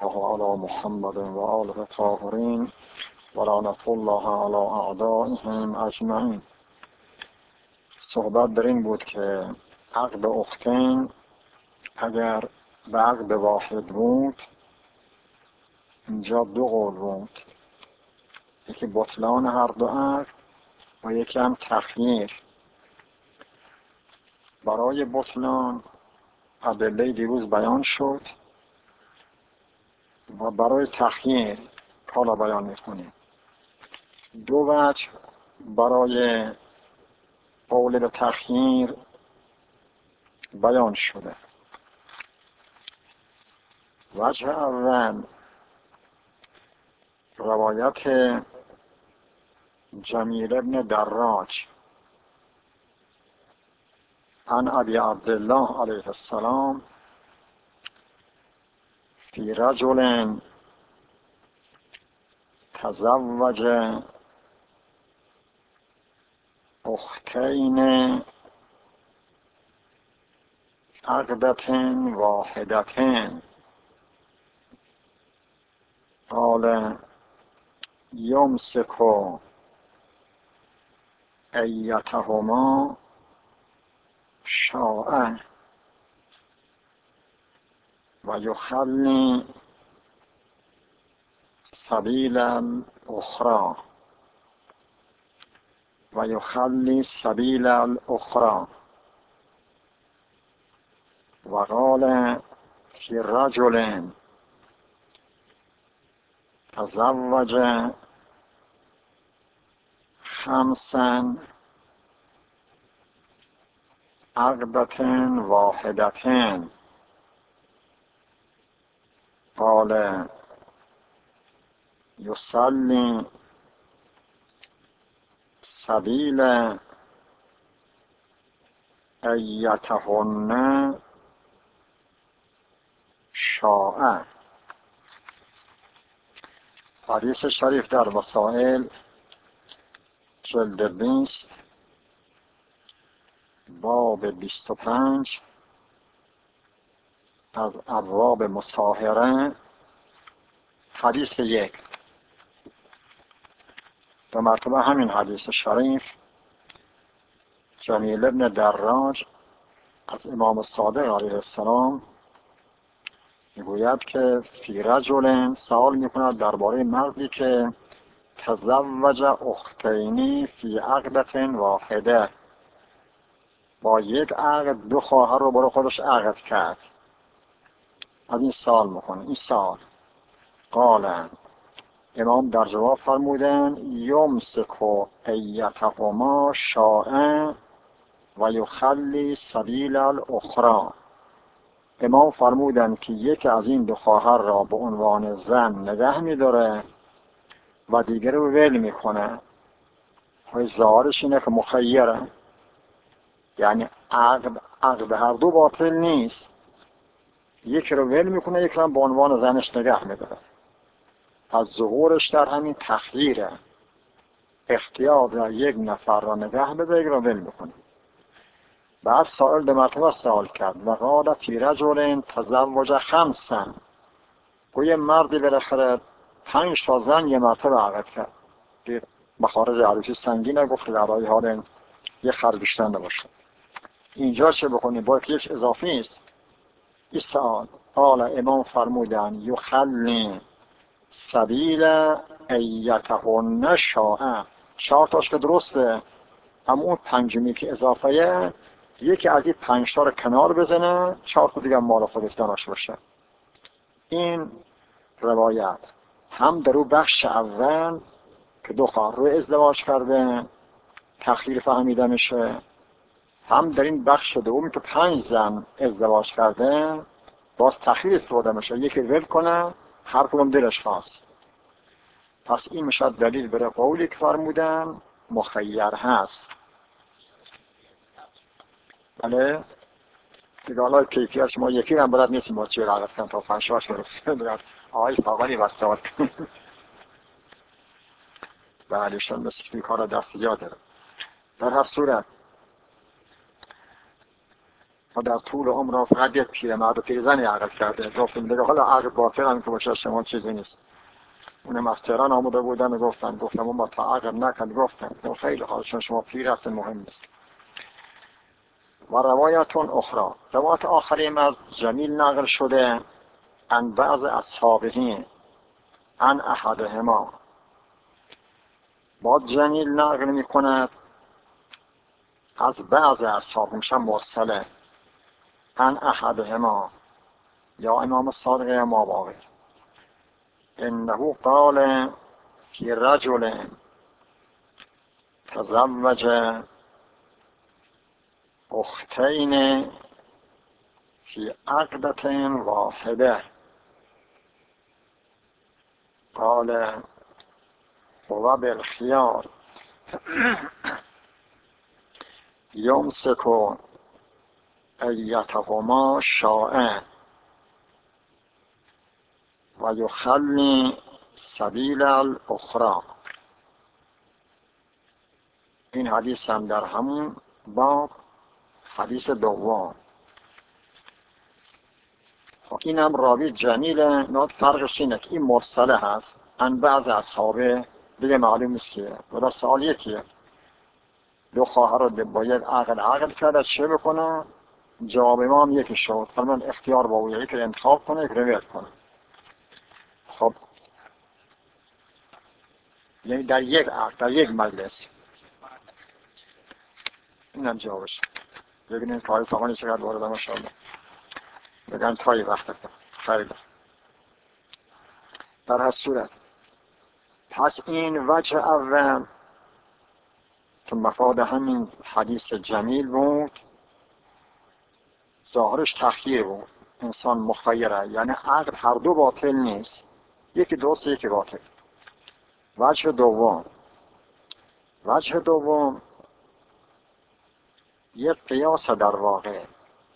على محمد و آله الطاهرین و لعنة الله علی اعدائهم اجمعین. صحبت در این بود که عقد اختین اگر به عقد واحد بود، اینجا دو قول بود، یکی بطلان هر دو عقد و یکی هم تخییر. برای بطلان ادله دیروز بیان شد و برای تخییر حالا بیان میکنیم. دو وجه برای قول به تخییر بیان شده. وجه اول روایت جمیل ابن دراج عن ابی عبدالله علیه السلام فی رجل تزوج اختین عقدة واحدة قال يمسك أيتهما شاء ويخلي سبيل الأخرى سبيل الأخرى. وقال في رجل تزوج 5 عقدة واحدة قال يصلي سبيل أيتهن شاء. حدیث شریف در وسائل جلد 20 باب 25 از ابواب مصاهره حدیث 1 به مرتبه همین حدیث شریف جمیل ابن دراج از امام صادق علیه السلام میگوید که فی رجل سوال میکند درباره مردی که تزوج اختینی فی عقدة واحده، با یک عقد دو خواهر رو برای خودش عقد کرد. از این سوال میکنه. این سوال قال، امام در جواب فرمودن یمسک ایتهما شاء و یخلی سبیل الاخری. امام فرمودن که یکی از این دو خواهر را به عنوان زن نگه می‌داره و دیگر رو ول میکنه. ظاهرش اینه که مخیره، یعنی عقد هر دو باطل نیست، یکی رو ول میکنه، یکی رو به عنوان زنش نگه می‌داره. از ظهورش در همین تخییره، اختیار در یک نفر را نگه بده، یک را ول میکنه. بعد سائل 2 مرتبه سوال کرد و قال فی رجل تزوج 5. گوی مردی بالاخره 5 تا زن یه مرتبه عقد کرد. مخارج عروسی سنگینه، گفت برای حال یه خرگشتن نباشه. اینجا چه بکنی؟ باید یک اضافی است. این سوال قال، امام فرمودن یخلی سبیل ایتهن شاء. 4 تاش که درسته، اما اون 5می که اضافه یکی از این 5 تا رو کنار بزنه، 4 تا دیگه مال خودش داشته باشه. این روایت هم در اون بخش اول که دو خواهر رو ازدواج کرده تخییر فهمیده میشه، هم در این بخش دومی که 5 زن ازدواج کرده باز تخییر استفاده میشه، یکی ول کنه هر کدوم دلش خواست. پس این میشه دلیل برای قولی که فرمودن مخیر هست. بله دیگه حالا کیفیت ما یکی هم بلد نیستیم با چی رقص کنم تا 5 شاش برسه بگرد آقای فاقانی بستاد بله شون مثل این کار دست جا داره. در هر صورت و در طول عمر فقط یک پیرمرد و پیرزنی عقل کرده. گفتیم دیگه حالا عقل باطل هم که باشه شما چیزی نیست. اونم از تهران آمده بودن و گفتم ما تا عقل نکرد. گفتم خیلی خوب چون شما پیر هستن مهم نیست. و روایتون اخرى، روایت آخرین از جمیل نقل شده عن بعض اصحابه عن احدهما. با جمیل نقل می کند از بعض اصحاب، میشن مرسله، عن احدهما یا امام صادق یا ماباقی، انه قال فی رجل تزوج اختین فی عقدة واحده قال هو بالخیار یمسک ایتهما شاء و یخلی سبیل الاخرى. این حدیث هم در همون باب حدیث دوم. این هم راوی جمیله. نوت فرقش اینه که این مرسله هست ان بعض اصحابه دیگه معلوم نیست که. و در سوال یکیه دو خواهر رو با یک عقل کرده چه بکنه؟ جواب ما هم یکی شد. فرمان اختیار با اویه که انتخاب کنه یک رویت کنه. خب یعنی در یک عقل در یک مجلس. این هم جوابش. ببینید کاری فقانی چقدر وارد ماشاءالله بگن تایی وقت کن خیلی. در هر صورت پس این وجه اول که مفاد همین حدیث جمیل بود ظاهرش تخییر بود. انسان مخیره، یعنی عقل هر دو باطل نیست، یکی درست یکی باطل. وجه دوم یک قیاس در واقع.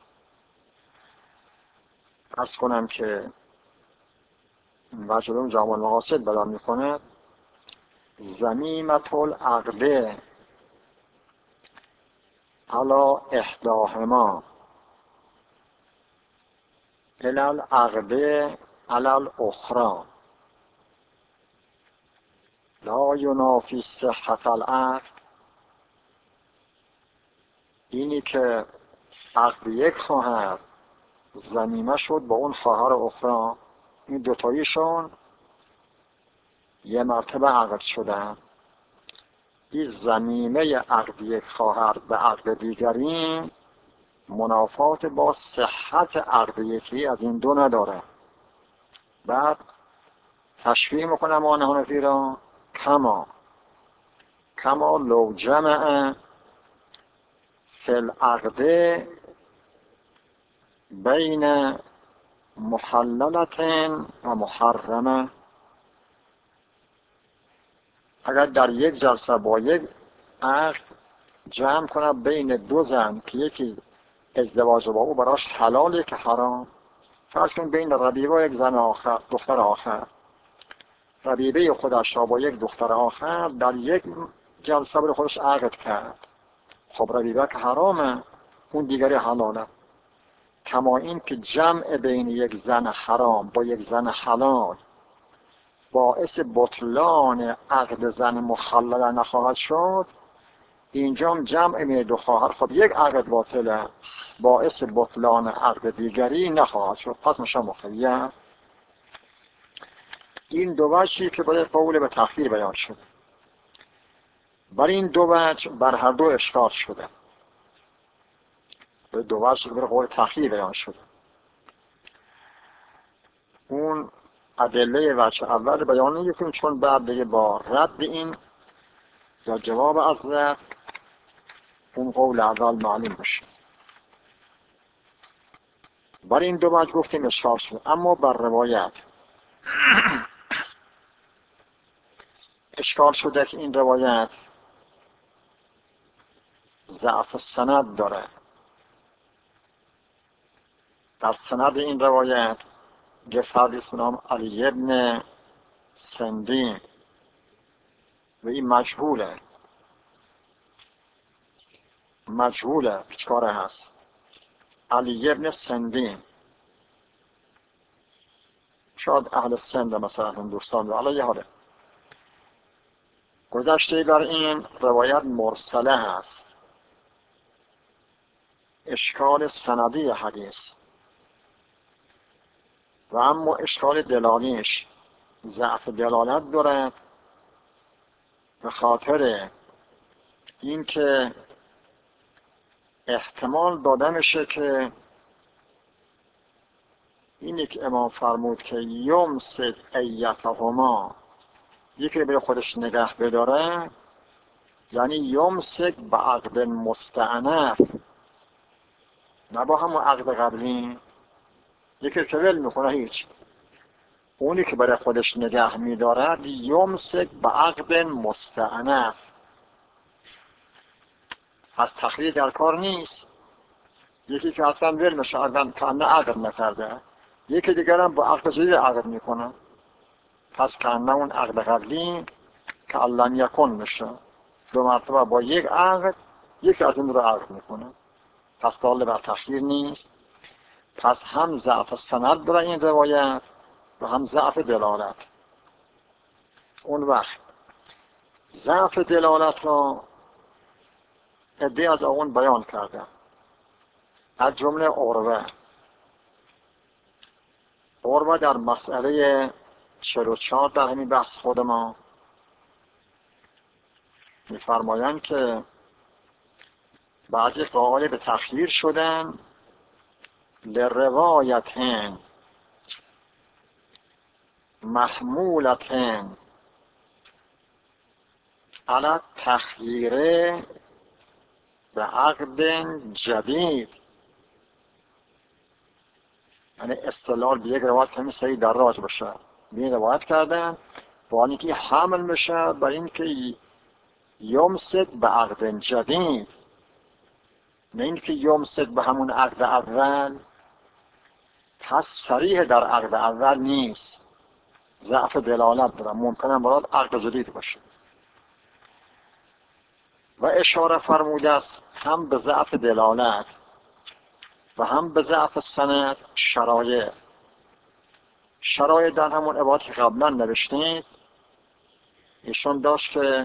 عرض کنم که وجه دوم جامع المقاصد بیان می‌کند ذمیمة العقد علی احداهما الی العقد علی الاخری لا ینافی صحة العقد. اینی که عقد یک خواهر ضمیمه شد با اون خواهر اخرى، این دوتاییشون یه مرتبه عقد شدن. این ضمیمه عقد یک خواهر به عقد دیگری منافات با صحت عقد یکی از این دو نداره. بعد تشبیه میکنم آن حنفی را کما لو جمع فی العقد بین محللت و محرمه. اگر در یک جلسه با یک عقد جمع کنه بین دو زن که یکی ازدواج با او براش حلاله که حرام، فرض کن بین ربیبه و یک زن آخر دختر آخر، ربیبه خودش را با یک دختر آخر در یک جلسه برای خودش عقد کرد. خب ربیبه که حرامه، اون دیگری حلاله. کما این که جمع بین یک زن حرام با یک زن حلال باعث بطلان عقد زن مخلله نخواهد شد، اینجا هم جمع بین دو خواهر خب یک عقد باطله باعث بطلان عقد دیگری نخواهد شد، پس میشه مخیر. این دو وجهی که باید قول به تخییر بیان شد. بر این دو وجه بر هر دو اشکال شده. به دو وجه به قول تخییر بیان شده. اون ادله وجه اول بیان نمی‌کنیم چون بعد دیگه با رد این یا جواب از رد اون قول اول معلوم بشه. بر این دو وجه گفتیم اشکال شده. اما بر روایت اشکال شده که این روایت ضعف سند داره. در سند این روایت یه فردی به نام علی ابن سندی و این مجهوله پیچکاره هست. علی ابن سندین، شاید اهل سند مثلا هندوستان، حالا یه حاله گذشته بر این روایت مرسله هست، اشکال سندی حدیث و اما اشکال دلانیش ضعف دلالت دارد، به خاطر اینکه احتمال داده میشه که اینی که امام فرمود که یمسک ایتهما، یکی به خودش نگه بداره، یعنی یمسک به عقد مستعنف، نه با همون عقد قبلی. یکی که ول میکنه هیچ، اونی که برای خودش نگه میدارد یمسک به عقد مستعنف، از تخلیه در کار نیست. یکی که اصلا ول میشه، اصلا کنه عقد نکرده، یکی دیگر هم با عقد جدید عقد میکنه، پس کنه اون عقد قبلی که علم یکن میشه، دو مرتبه با یک عقد یکی از این رو عقد میکنه، پس داله بر تخلیه نیست. پس هم ضعف سند داره این روایت و هم ضعف دلالت. اون وقت ضعف دلالت را عده‌ای از اون بیان کرده، از جمله عروه در مسئله 44 در همین بحث خود ما می‌فرمایند که بعضی قائل به تخییر شدن لروایتین محمولتین علی تخییر به عقد جدید، یعنی استدلال به یک روایت همین صحیح دراج بشه، به این روایت کردن با اینکه حمل میشه بر اینکه یمسک به عقد جدید، نه اینکه یمسک به همون عقد اول. پس صریح در عقد اول نیست، ضعف دلالت داره، ممکنه مراد عقد جدید باشه. و اشاره فرموده است هم به ضعف دلالت و هم به ضعف سند شرایط در همون عبارت که قبلا نوشتید ایشون داشت که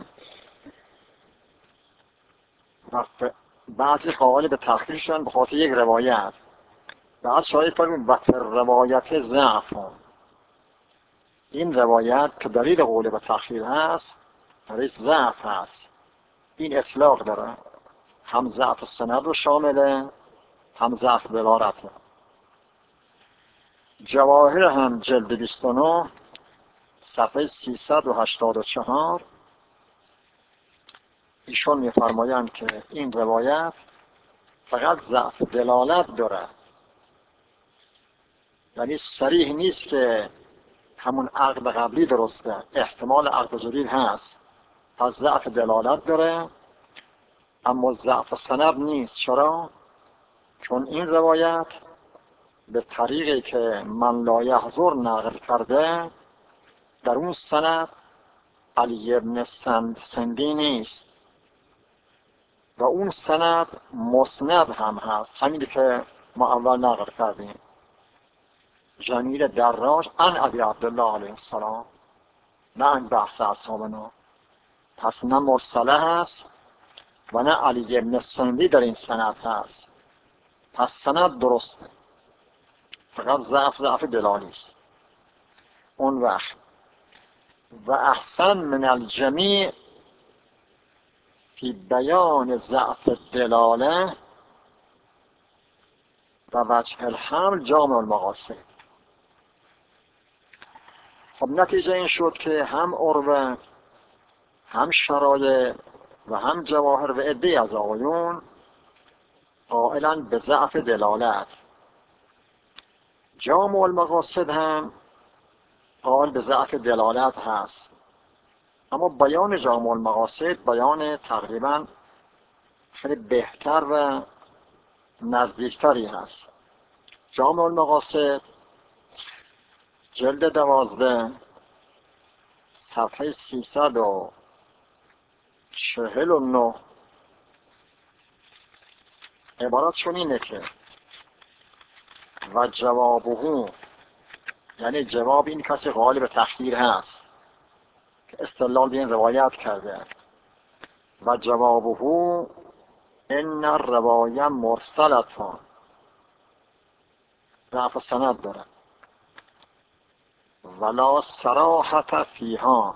بعضی قائل به تخییر شدن به خاطر یک روایت، بعد شاید فرمود و روایت ضعف، این روایت که دلیل قول به تخییر هست دلیل ضعف هست، این اطلاق داره، هم ضعف سند رو شامله هم ضعف دلالت. جواهر هم جلد 29 صفحه 384 ایشون می‌فرمایند که این روایت فقط ضعف دلالت داره، یعنی صریح نیست که همون عقد قبلی درسته، احتمال عقد جدید هست، پس ضعف دلالت داره اما ضعف سند نیست. چرا؟ چون این روایت به طریقی که من لا یحضر نقل کرده در اون سند علی ابن سندی نیست و اون سند مسند هم هست، همینی که ما اول نقل کردیم، جمیل دراج عن ابی عبدالله علیه السلام، نه این بحث اصحابنا. پس نه مرسله هست و نه علی ابن سندی در این سند هست، پس سند درسته، فقط ضعف دلالی است. اون وقت و احسن من الجمیع فی بیان ضعف دلاله و وجه الحمل جامع المقاصد. خب نتیجه این شد که هم عروه هم شرایع و هم جواهر و عده‌ای از آقایون قائلاً به ضعف دلالت. جامع المقاصد هم قائل به ضعف دلالت هست، اما بیان جامع المقاصد بیان تقریباً خیلی بهتر و نزدیکتری هست. جامع المقاصد جلد 12 صفحه 349 عبارتشون اینه که و جوابه، یعنی جواب این کسی غالب تخییر هست که استدلال به این روایت کرده. و جوابه ان الروایه مرسلتان، ضعف سند داره. ولا صراحت فیها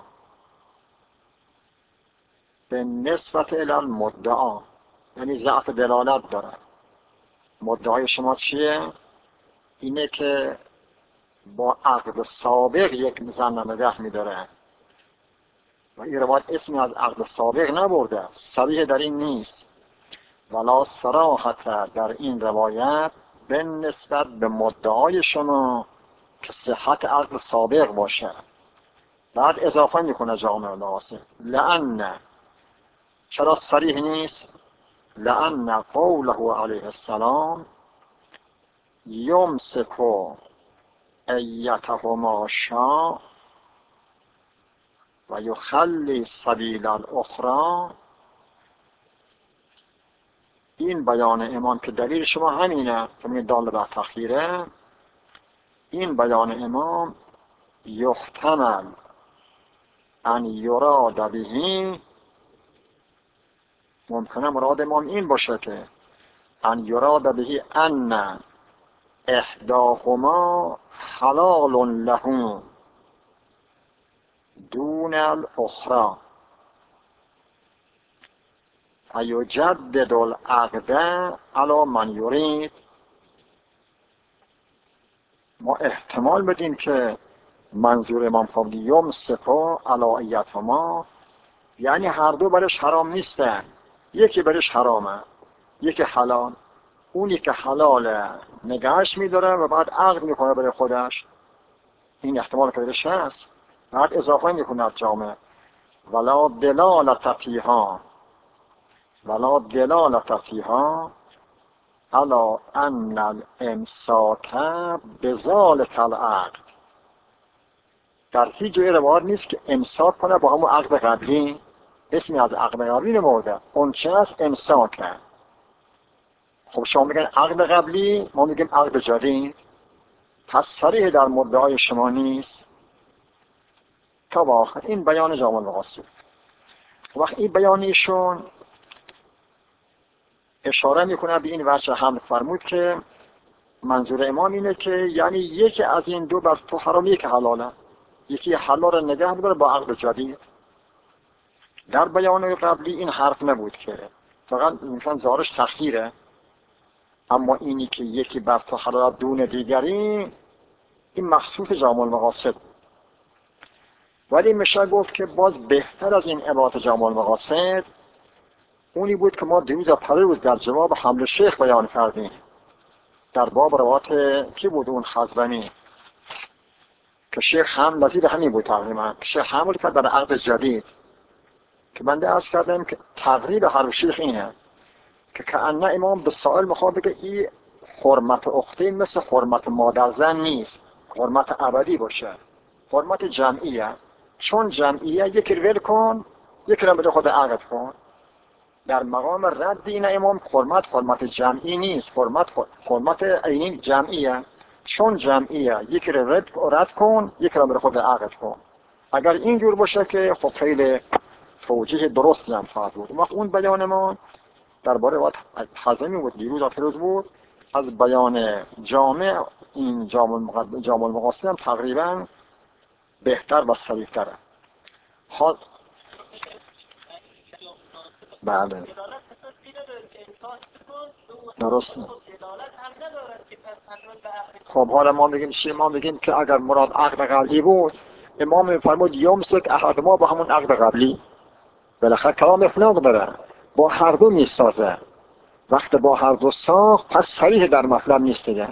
به نسبت الی المدعا، یعنی ضعف دلالت داره. مدعای شما چیه؟ اینه که با عقد سابق یک زن نگه می‌داره و این روایت اسمی از عقد سابق نبرده، صریح در این نیست. ولا صراحت در این روایت به نسبت به مدعای شما که صحت عقد سابق باشه. بعد اضافه میکنه جامع الناصر لأن، چرا صریح نیست؟ لأن قوله علیه السلام یمسک ایتهما شاء و یخلی سبیل الاخری، این بیان امام که دلیل شما همینه که می دال بر تخییره، این بیان امام یحتمل ان یراد به، ممکنه مراد امام این باشه که ان یراد به ان احداهما حلال له دون الاخرى فیجدد العقد علی من یرید. ما احتمال بدیم که منظور امام فرمودی یمسکو علی ایتهما، یعنی هر دو برش حرام نیستن، یکی برش حرامه یکی حلال. اونی که حلاله نگهش میداره و بعد عقد میکنه برای خودش، این احتمال که برش هست. بعد اضافه میکنه جامع ولا دلالت فیها، ولا دلالت فیها علی ان الامساک بذلک العقد، در هیچ جای روایت نیست که امساک کنه با همون عقد قبلی، اسمی از عقد قبلی نمورده. اون چه است؟ امساک. خب شما میگن عقد قبلی، ما میگیم عقد جدید، پس صریح در مدعای شما نیست. تا با آخر این بیان جامع القاصد. وقت این بیانیشون اشاره میکنه به این وجه هم فرمود که منظور امام اینه که یعنی یکی از این دو بر تو حرام، یکی حلاله، یکی حلال را نگه می‌داره با عقد جدید. در بیان قبلی این حرف نبود که فقط انسان زارش تخییره، اما اینی که یکی بر تو حلال دون دیگری، این مخصوص جامع المقاصد. ولی میشه گفت که باز بهتر از این عبارت جامع المقاصد اونی بود که ما دیروز پریروز در جواب حمل شیخ بیان کردیم در باب روایت کی بود؟ اون خزرمی که شیخ هم نظیر همین بود تقریبا. شیخ حمل کرد در عقد جدید که بنده عرض کردم که تقریب هر شیخ اینه که کأنه امام به سائل میخواد بگه این حرمت اختی مثل حرمت مادر زن نیست، حرمت ابدی باشه، حرمت جمعیه. چون جمعیه یکی رو ول کن یکی رو بده خود عقد کن. در مقام رد این امام حرمت جمعی نیست، حرمت عینی جمعیه. چون جمعیه یکی رو رد کن یکی رو بده خود عقد کن. اگر اینجور باشه که خب خیلی توجیه درستی هم خواهد بود. وقت اون بیان ما درباره وقت حزمی بود دیروز آفروز بود از بیان جامع، این جامع المقاصد هم تقریبا بهتر و صریح‌تره. حال بله درست. خب حالا ما میگیم چی؟ ما میگیم که اگر مراد عقد قبلی بود امام میفرمود یمسک احدهما با همون عقد قبلی، بالاخره کلام اخلاق داره، با هر دو میسازه. وقت با هر دو ساخت پس صریح در مطلب نیست دیگه.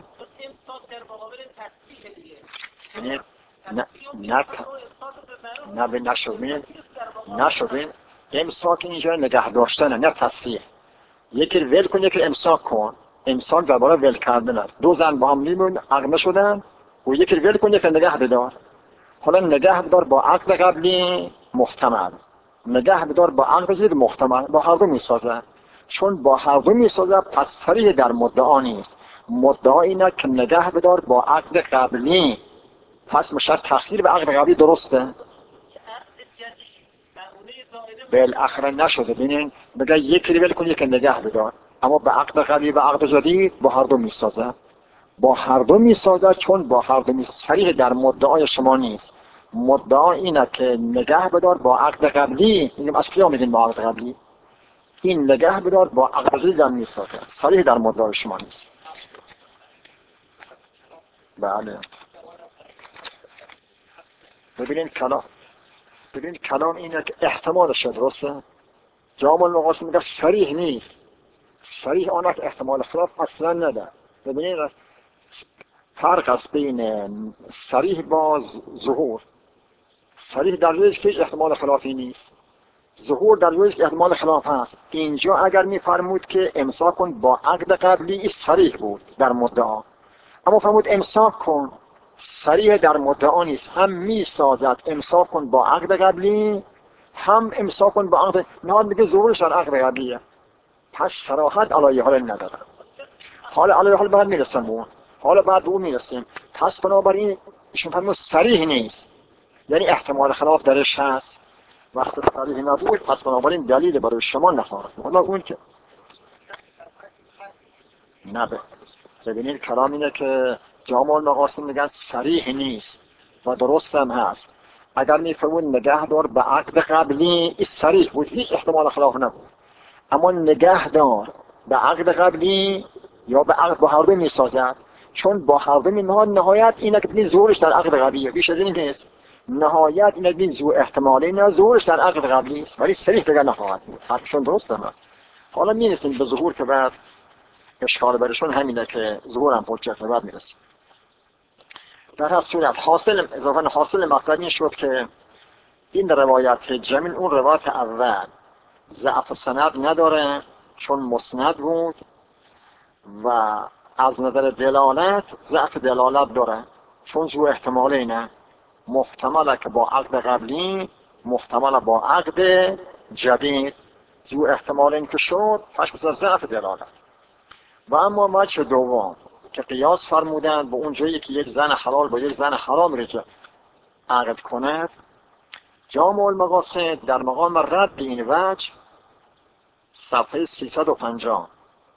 نشدین امساک اینجا نگه داشتنه نه تصریح. یکی ول کن یکی امساک کن. امساک درباره ول کردن است. دو زن با هم میمون عقد شدن و یکی ول کن یکی نگه بدار. حالا نگه بدار با عقد قبلی محتمل، نگه بدار با عقد جدید محتمل، با هر دو میسازه. چون با هر دو میسازه پس صریح در مدعا نیست. مدعا اینه که نگه بدار با عقد قبلی، پس میشه تخییر به عقد قبلی درسته؟ بالاخره نشده. ببینین بگه یک ریول کنی که نگه بدار، اما به عقد قبلی و عقد جدید با هر دو میسازه. با هر دو میسازه، چون با هر دو صریح در مدعای شما نیست. مدعا اینه که نگه بدار با عقد قبلی، میگم از کیا میگین با عقد قبلی؟ این نگه بدار با عقد جدید هم میسازه، صریح در مدعای شما نیست. بله. ببینین کلام اینه که احتمالش درسته. جامع المقاصد میگه صریح نیست. صریح آنه که احتمال خلاف اصلا نده. ببینید فرق است بین صریح با ظهور. صریح در جاییست که احتمال خلافی نیست، ظهور در جاییست که احتمال خلاف هست. اینجا اگر میفرمود که امساک کن با عقد قبلی، این صریح بود در مدعا، اما فرمود امساک کن، صریح در مدعا نیست. هم میسازد امساک کن با عقد قبلی، هم امساک کن با عقد نهاد، میگه ظهورش در عقد قبلیه، پس صراحت علیه حال نداره. حالا علیه حال بعد میرسیم اون، حالا بعد به اون میرسیم. پس بنابراین ایشون فرمود صریح نیست، یعنی احتمال خلاف درش هست. وقتی صریح نبود پس بنابراین دلیل برای شما نخواهد. حالا اون که نبه. ببینید کلام اینه که جامع المقاصد میگن صریح نیست و درست هم هست. اگر میفرمود نگه دار به عقد قبلی، این صریح بود، هیچ احتمال خلاف نبود. اما نگه دار به عقد قبلی یا به عقد با هر دو میسازد، چون با هر دو نهایت اینه که ببینید ظهورش در عقد قبلیه، بیش از این نیست. نهایت اینه که ببینید احتمالی نه ظهورش در عقد قبلی است، ولی صریح بگه نخواهد بود. حرفشون درست هم هست. حالا میرسیم به ظهور که بعد اشکال برشون همینه که ظهور هم حجت بعد میرسیم. در هر صورت حاصل مطلب این شد که این روایت جمیل اون روایت اول ضعف سند نداره، چون مسند بود، و از نظر دلالت ضعف دلالت داره، چون زو احتمال اینه محتمله که با عقد قبلی، محتمله با عقد جدید. زو احتمال این که شد پس بسیار ضعف دلالت. و اما وجه دوم که قیاس فرمودن به اون جایی که یک زن حلال با یک زن حرام رو که عقد کند، جامع المقاصد در مقام رد این وجه صفحه 350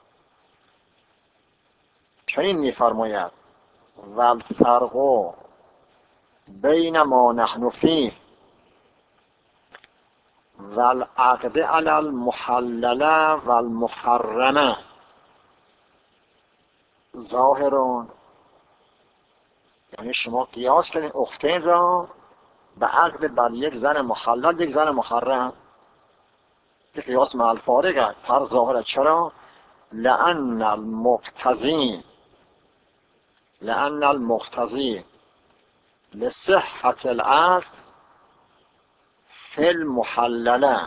چنین می‌فرماید: و الفرق بین ما نحن فیه و العقد علی المحلله و المحرمه ظاهرون. یعنی شما قیاس کنید اختین را به عقد بر یک زن محلل یک زن محرم، که قیاس مع الفارق فرق ظاهره. چرا؟ لأن المقتضی لصحة العقد فی المحلله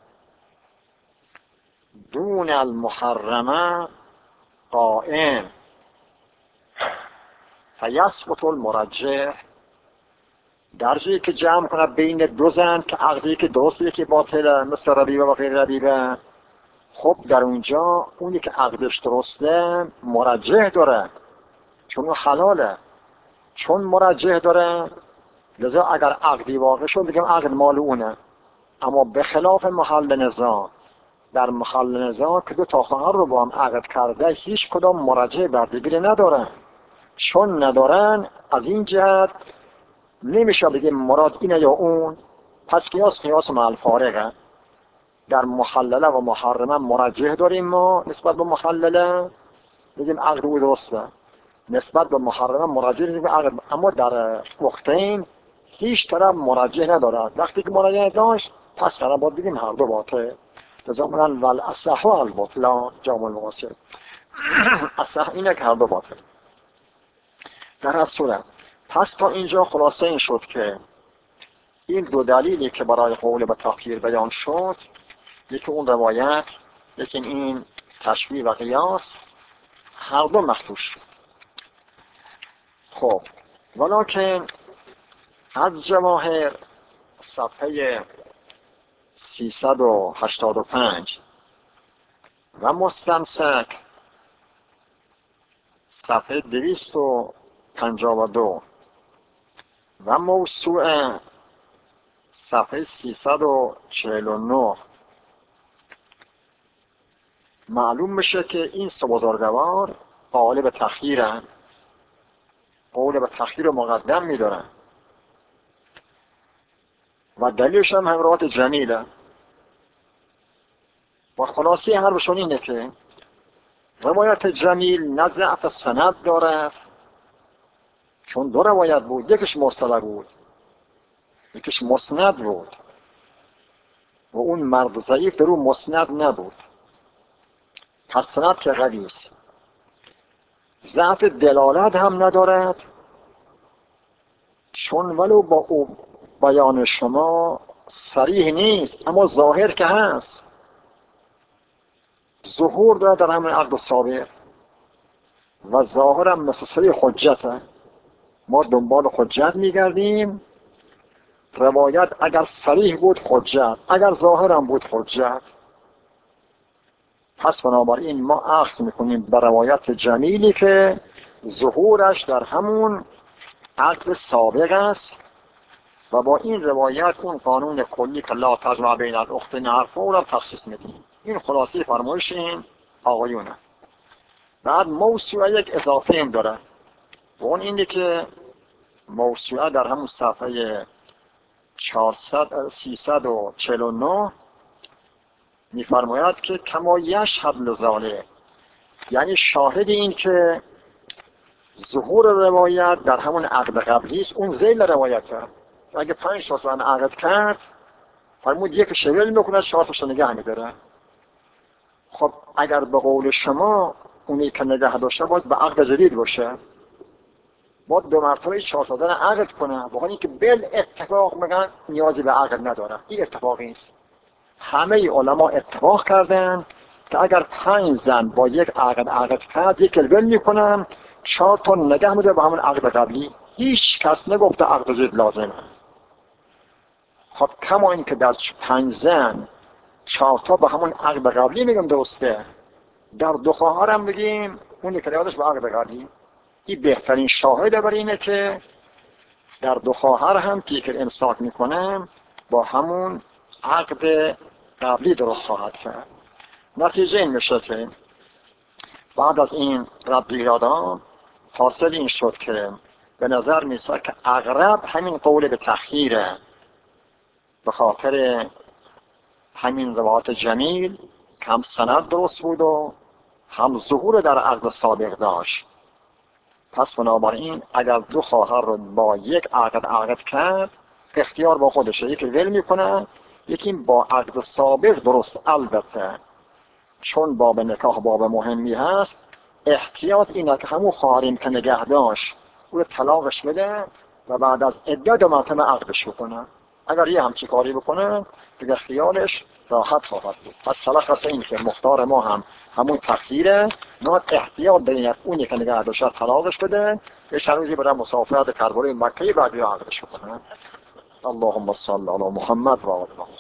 دون المحرمه قائم فیسقط المرجح. در جایی که جمع کنه بین دو زن که عقدی که درست یکی باطله، مثل ربیبه و غیر ربیبه، خب در اونجا اونی که عقدش درسته مرجح داره، چون اون حلاله. چون مرجح داره لذا اگر عقدی واقع شد بگم عقد مال اونه. اما به خلاف محل نزاع، در محل نزاع که دو تا خواهر رو با هم عقد کرده هیچ کدام مرجح بر دیگری ندارن. چون ندارن از این جهت نمیشه بگیم مراد اینه یا اون. پس قیاس مع الفارقه. در محلله و محرمه مرجح داریم ما نسبت به محلله، بگیم عقد او درسته. نسبت به محرمه مرجح داریم عقد. اما در اختین هیچ طرف مرجح ندارد. وقتی که مرجح داشت پس طرف باید بگیم هر دو باطل. لذا میگن والاصح البطلان. جامع المقاصد اصح اینه که هر دو باطل. در هر صورت پس تا اینجا خلاصه این شد که این دو دلیلی که برای قول به تأخیر بیان شد، یکی اون روایت، یکی این تشبیه و قیاس، هر دو مخدوش شد. خب ولکن از جواهر صفحه 385 و مستمسک صفحه 252 و موسوعه صفحه 349 معلوم میشه که این سه بزرگوار قائل به تخییرن، قول به تخییر مقدم میدارن و دلیلش هم روایت جمیله. و خلاصه حرفشون اینه که روایت جمیل نه ضعف سند داره، چون دو روایت بود، یکیش مرسل بود یکیش مسند بود و اون مرد ضعیف در اون مسند نبود، پس سند که قوی است. ضعف دلالت هم ندارد، چون ولو با او بیان شما صریح نیست اما ظاهر که هست، ظهور داره در همون عقد سابق و ظاهرم مثل صریح حجته. ما دنبال حجت میگردیم، روایت اگر صریح بود حجت، اگر ظاهرم بود حجت. پس بنابراین ما اخذ میکنیم به روایت جمیلی که ظهورش در همون عقد سابق است و با این روایت اون قانون کلی که لا تجمع بین الاختین حرفا رو تخصیص میدیم. این خلاصه فرمایش این آقایونه. بعد موسوعه یک اضافه هم داره و اون اینه که موسوعه در همون صفحه 349 میفرماید که کما یشهد لذاله، یعنی شاهد این که ظهور روایت در همون عقد قبلی است، اون ذیل روایته. اگه 5 تا زن عقد کرد فرمود یک شغل میکنه 4 تاشو نگه میداره. خب اگر به قول شما اونی که نگه داشته باید به عقد جدید باشه، باید 2 مرتبه 4 تا زن عقد کنه، با اینکه بل اتفاق میگن نیازی به عقد نداره. این اتفاقی است. همه علما اتفاق کردن که اگر 5 زن با یک عقد کرد یک ول میکنن 4 تا نگه میده به همون عقد قبلی. هیچ کس نگفته عقد جدید لازمه. خب کما این که در 5 زن 4 تا به همون عقد قبلی میگم درسته، در 2 خواهرم بگیم اون که یادش به عقد قبلی. این بهترین شاهده بر اینه که در 2 خواهر هم که امساک میکنم با همون عقد قبلی درست خواهد کرد. نتیجه این میشه که بعد از این رد ایرادان حاصل این شد که به نظر میسه که اغرب همین قول به تخییره، به خاطر همین روایت جمیل که هم سند درست بود و هم ظهور در عقد سابق داشت. پس بنابراین اگر 2 خواهر رو با یک عقد کرد اختیار با خودشه، یکی ول میکنه یکی با عقد سابق درست. البته چون باب نکاح باب مهمی هست احتیاط اینه که همون خواهرین که نگه داشت او طلاقش بده و بعد از عدت 2 مرتبه عقدش بکنه. اگر یه همچی کاری بکنه دیگه خیالش راحت خواهد بود. پس تلخص این که مختار ما هم همون تخییره، ما احتیاط بینه اونی که نگه داشت طلاقش بده، یه چند روزی برای مسافرت کربلای مکه بعد عقدش بکنه. اللهم صل علی محمد و آل محمد.